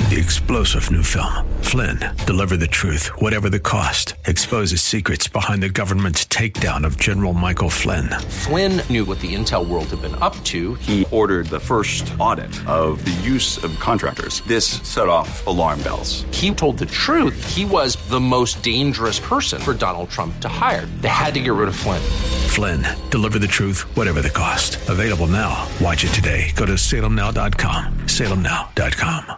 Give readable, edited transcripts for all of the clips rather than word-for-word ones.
The explosive new film, Flynn, deliver the truth, whatever the cost, exposes secrets behind the government's takedown of General Michael Flynn. Flynn knew what the intel world had been up to. He ordered the first audit of the use of contractors. This set off alarm bells. He told the truth. He was the most dangerous person for Donald Trump to hire. They had to get rid of Flynn. Flynn, deliver the truth, whatever the cost. Available now. Watch it today. Go to salemnow.com. salemnow.com.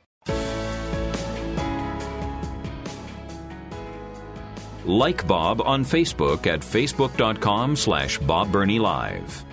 Like Bob on Facebook at facebook.com/Bob Burney Live.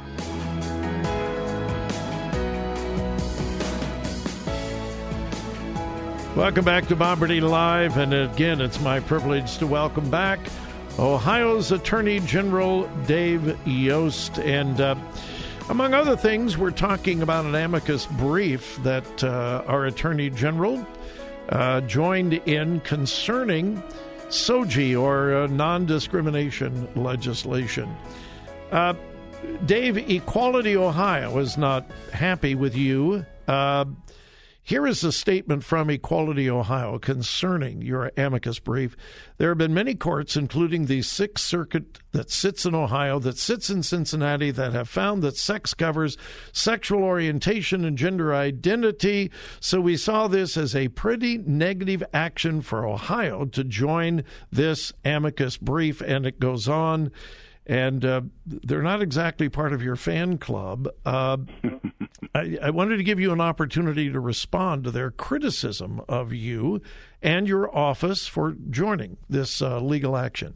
Welcome back to Bob Burney Live, and again, it's my privilege to welcome back Ohio's Attorney General Dave Yost. And among other things, we're talking about an amicus brief that our Attorney General joined in concerning SOGI, or non-discrimination legislation. Dave, Equality Ohio is not happy with you. Here is a statement from Equality Ohio concerning your amicus brief. There have been many courts, including the Sixth Circuit that sits in Ohio, that sits in Cincinnati, that have found that sex covers sexual orientation and gender identity. So we saw this as a pretty negative action for Ohio to join this amicus brief, and it goes on. And they're not exactly part of your fan club. I wanted to give you an opportunity to respond to their criticism of you and your office for joining this legal action.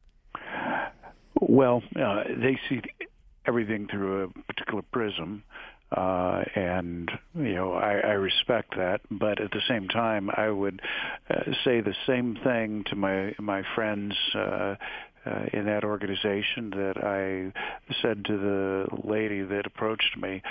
Well, they see everything through a particular prism, and I respect that. But at the same time, I would say the same thing to my friends in that organization that I said to the lady that approached me.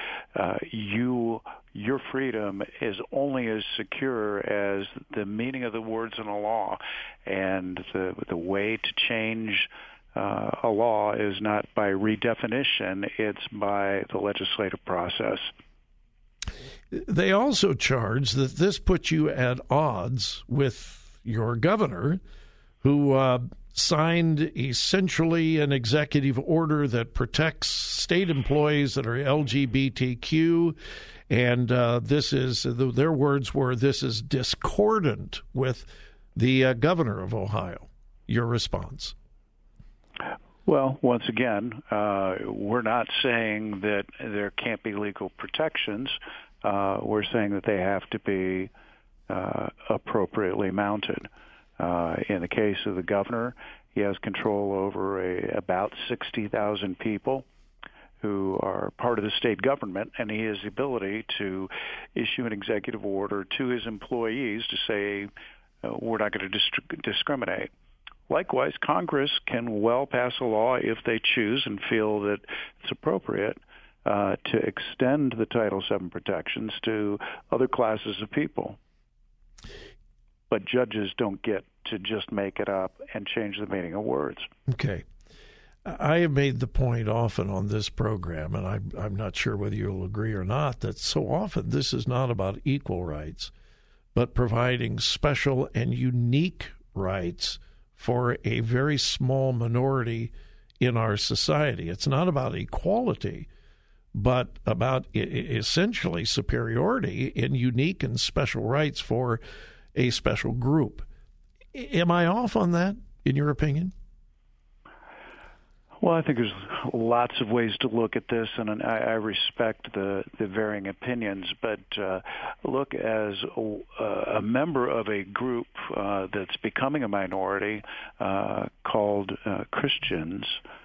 Your freedom is only as secure as the meaning of the words in a law, and the way to change a law is not by redefinition, it's by the legislative process. They also charge that this puts you at odds with your governor, who signed essentially an executive order that protects state employees that are LGBTQ, and this is, their words were, this is discordant with the governor of Ohio. Your response? Well, once again, we're not saying that there can't be legal protections. We're saying that they have to be appropriately mounted. In the case of the governor, he has control over about 60,000 people who are part of the state government, and he has the ability to issue an executive order to his employees to say, we're not going to discriminate. Likewise, Congress can well pass a law if they choose and feel that it's appropriate to extend the Title VII protections to other classes of people. But judges don't get to just make it up and change the meaning of words. Okay. I have made the point often on this program, and I'm not sure whether you'll agree or not, that so often this is not about equal rights, but providing special and unique rights for a very small minority in our society. It's not about equality, but about essentially superiority in unique and special rights for a special group. Am I off on that, in your opinion? Well, I think there's lots of ways to look at this, and I respect the varying opinions. But look, as a member of a group that's becoming a minority called Christians,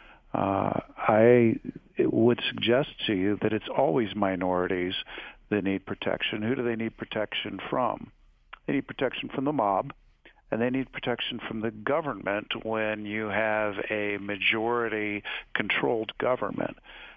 I would suggest to you that it's always minorities that need protection. Who do they need protection from? They need protection from the mob, and they need protection from the government when you have a majority-controlled government.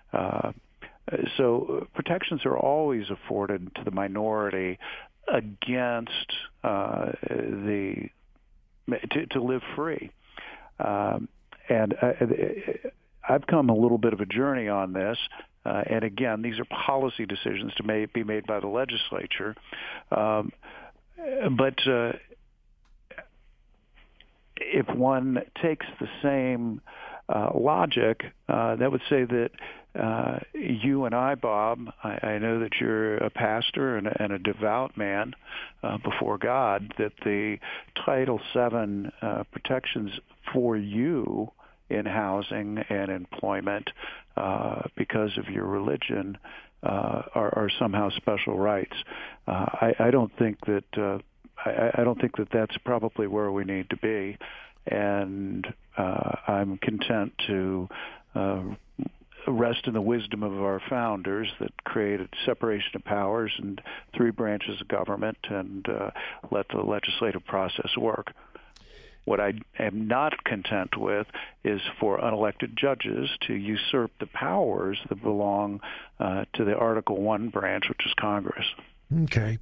So protections are always afforded to the minority against to live free. And I've come a little bit of a journey on this. And again, these are policy decisions to be made by the legislature. But if one takes the same logic, that would say that you and I, Bob, I know that you're a pastor and a devout man before God, that the Title VII protections for you in housing and employment because of your religion are somehow special rights. I don't think that I don't think that that's probably where we need to be, and I'm content to rest in the wisdom of our founders that created separation of powers and 3 branches of government and let the legislative process work. What I am not content with is for unelected judges to usurp the powers that belong to the Article I branch, which is Congress. Okay.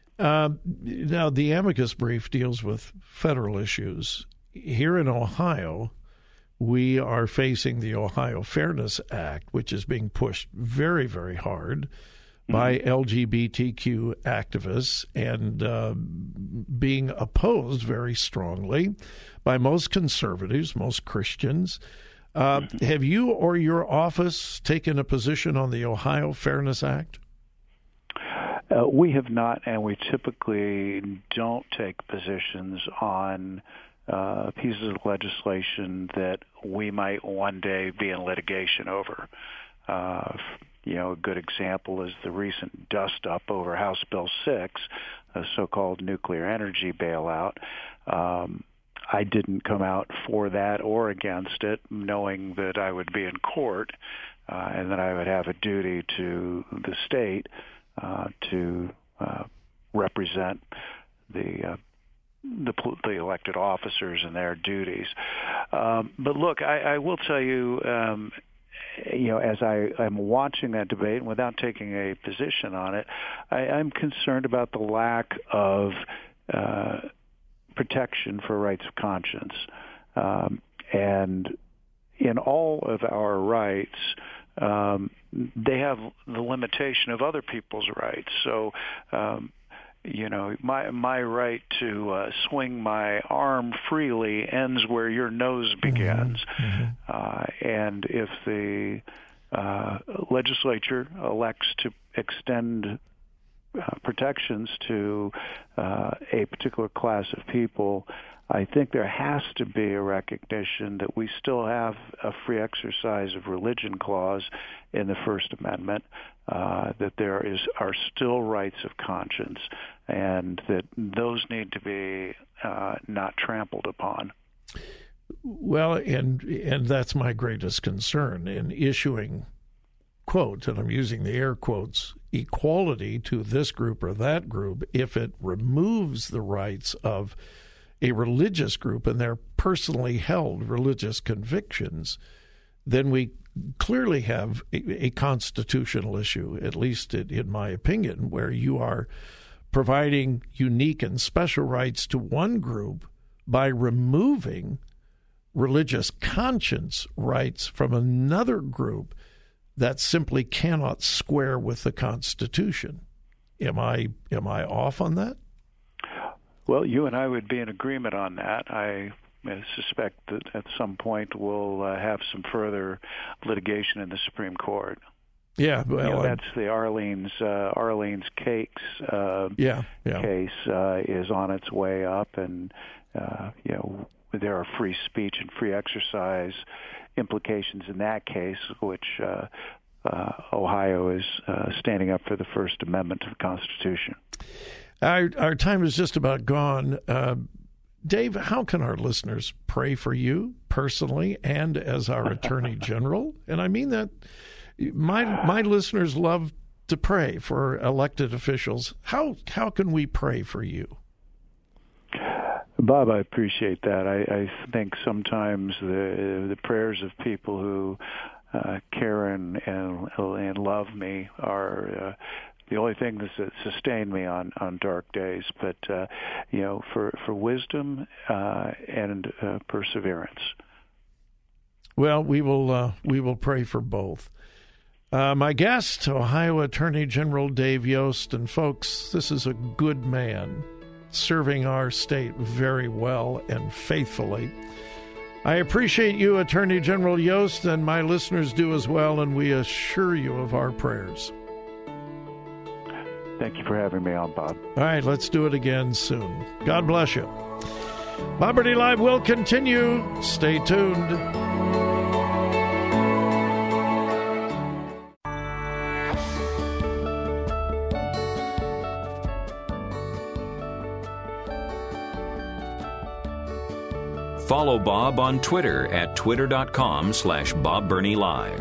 Now, the amicus brief deals with federal issues. Here in Ohio, we are facing the Ohio Fairness Act, which is being pushed very, very hard by LGBTQ activists and being opposed very strongly by most conservatives, most Christians. Have you or your office taken a position on the Ohio Fairness Act? We have not, and we typically don't take positions on pieces of legislation that we might one day be in litigation over. A good example is the recent dust-up over House Bill 6, a so-called nuclear energy bailout. I didn't come out for that or against it, knowing that I would be in court and that I would have a duty to the state to represent the elected officers and their duties. But look, I will tell you, as I'm watching that debate, and without taking a position on it, I'm concerned about the lack of protection for rights of conscience. And in all of our rights, they have the limitation of other people's rights. So, my right to swing my arm freely ends where your nose begins. And if the legislature elects to extend protections to a particular class of people, I think there has to be a recognition that we still have a free exercise of religion clause in the First Amendment, that there are still rights of conscience, and that those need to be not trampled upon. Well, and that's my greatest concern in issuing, quote, and I'm using the air quotes, equality to this group or that group, if it removes the rights of a religious group and their personally held religious convictions, then we clearly have a constitutional issue, at least in my opinion, where you are providing unique and special rights to one group by removing religious conscience rights from another group that simply cannot square with the Constitution. Am I off on that? Well, you and I would be in agreement on that. I suspect that at some point we'll have some further litigation in the Supreme Court. Yeah, well, that's the Arlene's Cakes case is on its way up, and there are free speech and free exercise implications in that case, which Ohio is standing up for the First Amendment to the Constitution. Our time is just about gone. Dave, how can our listeners pray for you personally and as our Attorney General? And I mean that my listeners love to pray for elected officials. How can we pray for you? Bob, I appreciate that. I think sometimes the prayers of people who care and love me are the only thing that sustain me on dark days. But for wisdom and perseverance. Well, we will pray for both. My guest, Ohio Attorney General Dave Yost, and folks, this is a good man serving our state very well and faithfully. I appreciate you, Attorney General Yost, and my listeners do as well, and we assure you of our prayers. Thank you for having me on, Bob. All right, let's do it again soon. God bless you. Bob Burney Live will continue. Stay tuned. Follow Bob on Twitter at twitter.com/Bob Burney Live.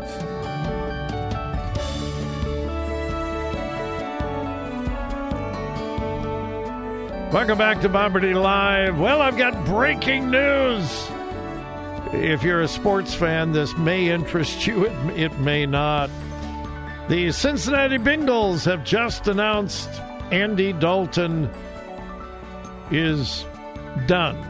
Welcome back to Bob Burney Live. Well, I've got breaking news. If you're a sports fan, this may interest you. It may not. The Cincinnati Bengals have just announced Andy Dalton is done.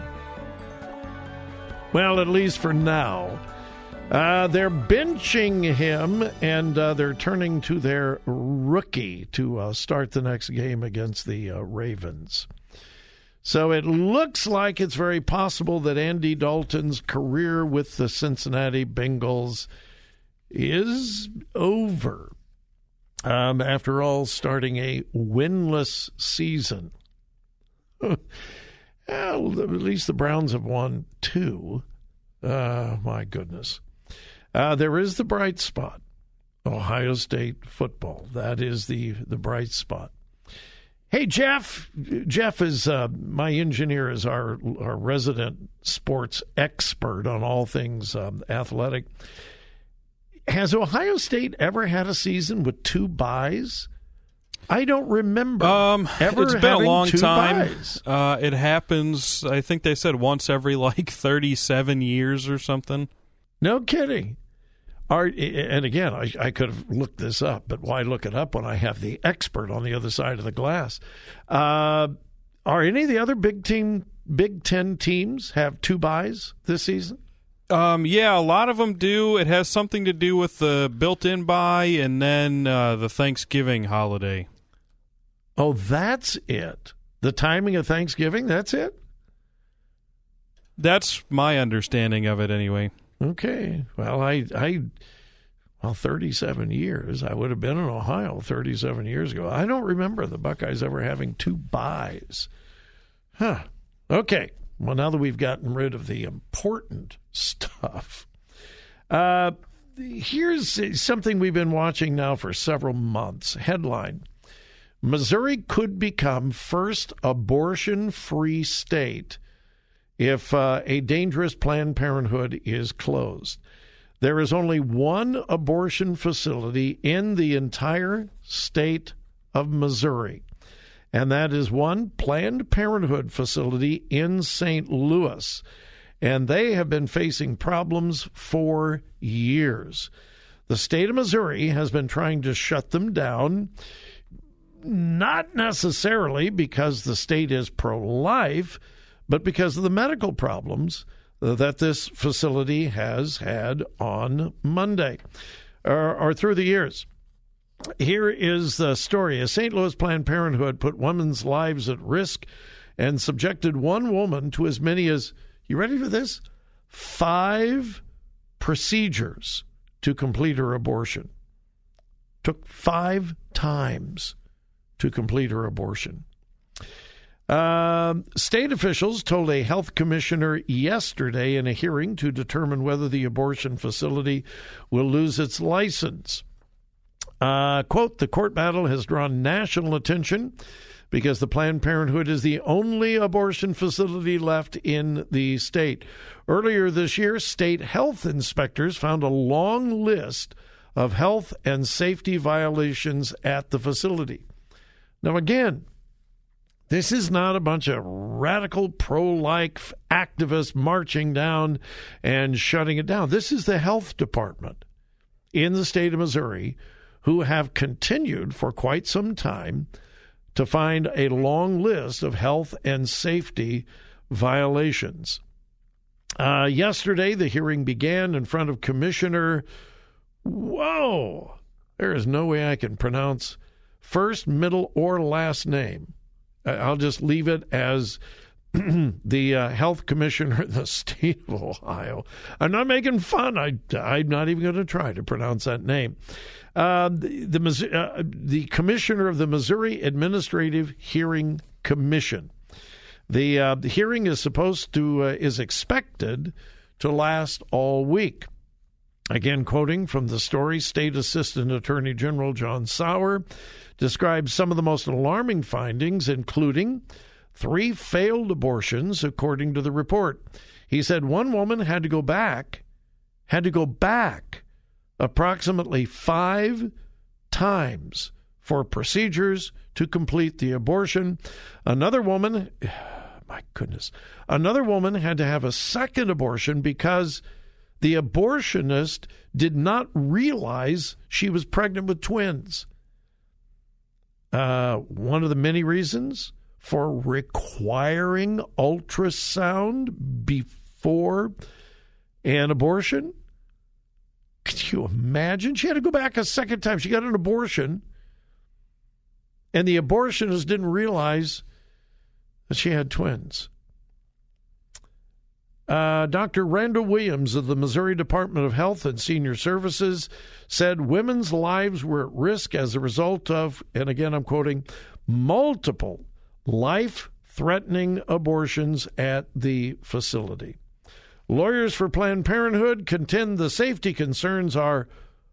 Well, at least for now. They're benching him, and they're turning to their rookie to start the next game against the Ravens. So it looks like it's very possible that Andy Dalton's career with the Cincinnati Bengals is over. After all, starting a winless season. Well, at least the Browns have won 2. My goodness. There is the bright spot. Ohio State football. That is the bright spot. Hey, Jeff. Jeff is my engineer, is our resident sports expert on all things athletic. Has Ohio State ever had a season with 2 byes? I don't remember ever. It's been a long time. Byes. It happens, I think they said once every 37 years or something. No kidding. And again, I could have looked this up, but why look it up when I have the expert on the other side of the glass? Are any of the other Big Ten teams have 2 byes this season? Yeah, a lot of them do. It has something to do with the built-in bye and then the Thanksgiving holiday. Oh, that's it. The timing of Thanksgiving, that's it? That's my understanding of it anyway. Okay. Well, I 37 years. I would have been in Ohio 37 years ago. I don't remember the Buckeyes ever having 2 byes. Huh. Okay. Well, now that we've gotten rid of the important stuff, here's something we've been watching now for several months. Headline: Missouri could become first abortion-free state if a dangerous Planned Parenthood is closed. There is only one abortion facility in the entire state of Missouri, and that is one Planned Parenthood facility in St. Louis. And they have been facing problems for years. The state of Missouri has been trying to shut them down, not necessarily because the state is pro-life, but because of the medical problems that this facility has had on Monday or through the years. Here is the story. A St. Louis Planned Parenthood put women's lives at risk and subjected one woman to as many as, you ready for this? 5 procedures to complete her abortion. Took 5 times to complete her abortion. State officials told a health commissioner yesterday in a hearing to determine whether the abortion facility will lose its license. Quote, the court battle has drawn national attention because the Planned Parenthood is the only abortion facility left in the state. Earlier this year, state health inspectors found a long list of health and safety violations at the facility. Now, again, this is not a bunch of radical pro-life activists marching down and shutting it down. This is the health department in the state of Missouri who have continued for quite some time to find a long list of health and safety violations. Yesterday, the hearing began in front of Commissioner, there is no way I can pronounce first, middle, or last name. I'll just leave it as the health commissioner in the state of Ohio. I'm not making fun. I'm not even going to try to pronounce that name. The commissioner of the Missouri Administrative Hearing Commission. The hearing is expected to last all week. Again, quoting from the story, State Assistant Attorney General John Sauer describes some of the most alarming findings, including 3 failed abortions, according to the report. He said one woman had to go back approximately 5 times for procedures to complete the abortion. Another woman had to have a second abortion because the abortionist did not realize she was pregnant with twins. One of the many reasons for requiring ultrasound before an abortion. Could you imagine? She had to go back a second time. She got an abortion, and the abortionist didn't realize that she had twins. Dr. Randall Williams of the Missouri Department of Health and Senior Services said women's lives were at risk as a result of, and again I'm quoting, multiple life-threatening abortions at the facility. Lawyers for Planned Parenthood contend the safety concerns are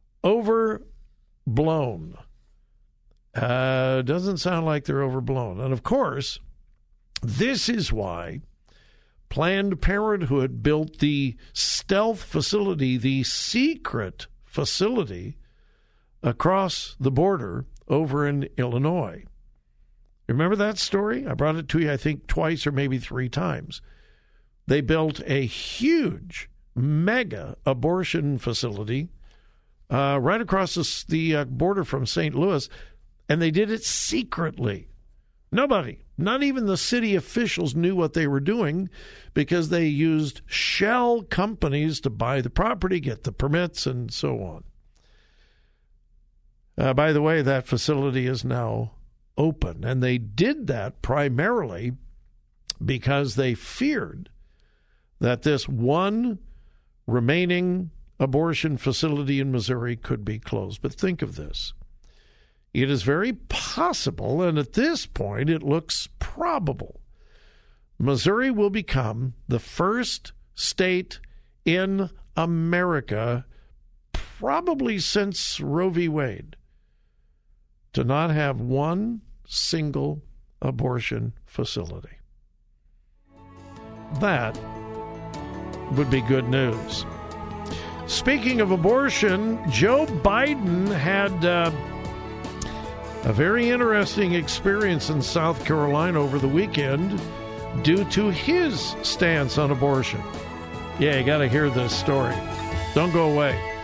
overblown. Doesn't sound like they're overblown. And of course, this is why Planned Parenthood built the stealth facility, the secret facility across the border over in Illinois. Remember that story? I brought it to you, I think, twice or maybe 3 times. They built a huge mega abortion facility right across the border from St. Louis, and they did it secretly. Nobody, not even the city officials, knew what they were doing because they used shell companies to buy the property, get the permits, and so on. By the way, that facility is now open, and they did that primarily because they feared that this one remaining abortion facility in Missouri could be closed. But think of this. It is very possible, and at this point it looks probable, Missouri will become the first state in America, probably since Roe v. Wade, to not have one single abortion facility. That would be good news. Speaking of abortion, Joe Biden had a very interesting experience in South Carolina over the weekend due to his stance on abortion. Yeah, you got to hear this story. Don't go away.